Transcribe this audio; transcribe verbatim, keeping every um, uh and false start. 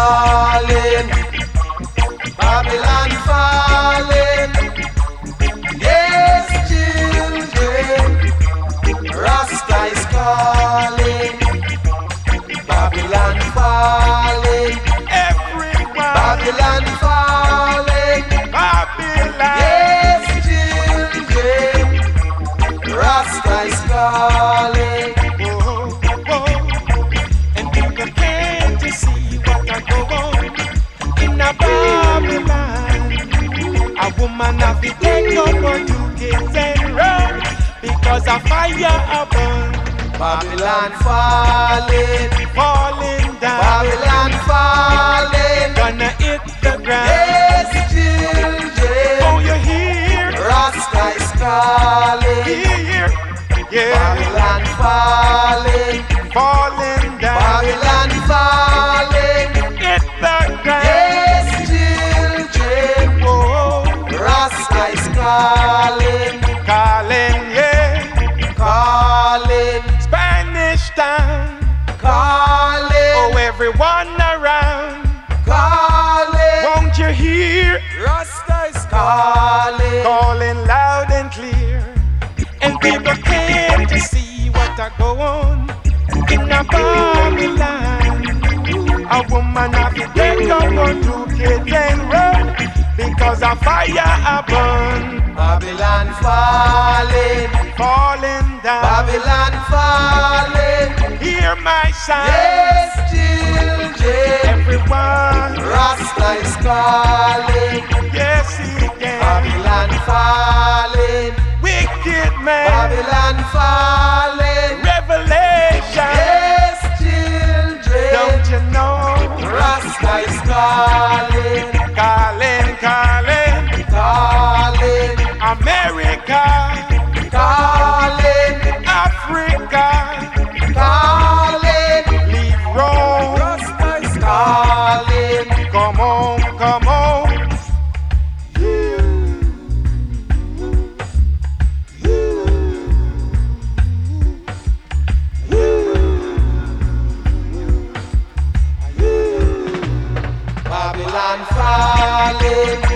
calling, Babylon falling. Yes, children, Rasta is calling, Babylon falling. Everyone, Babylon falling. Babylon. Yes, children, Rasta is calling. Whoa, whoa. And people came to see what I go on in a Babylon. A woman have to take up her two kids and run because a fire a burn. Babylon falling, Falling down, Babylon falling. gonna hit the ground. Yes, children, Oh, you hear? Rasta is calling. Hear? Yeah. Babylon falling, Falling down, Babylon falling. hit the ground. Yes, children, Oh, Rasta is calling, calling, yeah. calling, Spanish town. calling, Oh, everyone around. calling. Won't you hear? Rasta is calling, Calling loud and clear. And people came to see what I go on in a Babylon. A woman have to take up her two kids and run because a fire a burn. Babylon falling, Falling down. Babylon falling. Hear my sound. Yes, children, Everyone. Rasta is calling, Yes, he can. Babylon falling, Wicked man. Babylon falling. Revelation. Yes, children, Don't you know? Rasta is calling, Calling, calling. calling, America. calling, Africa. calling. Leave Rome. Rasta is calling. Come on, come on. Babylon falling,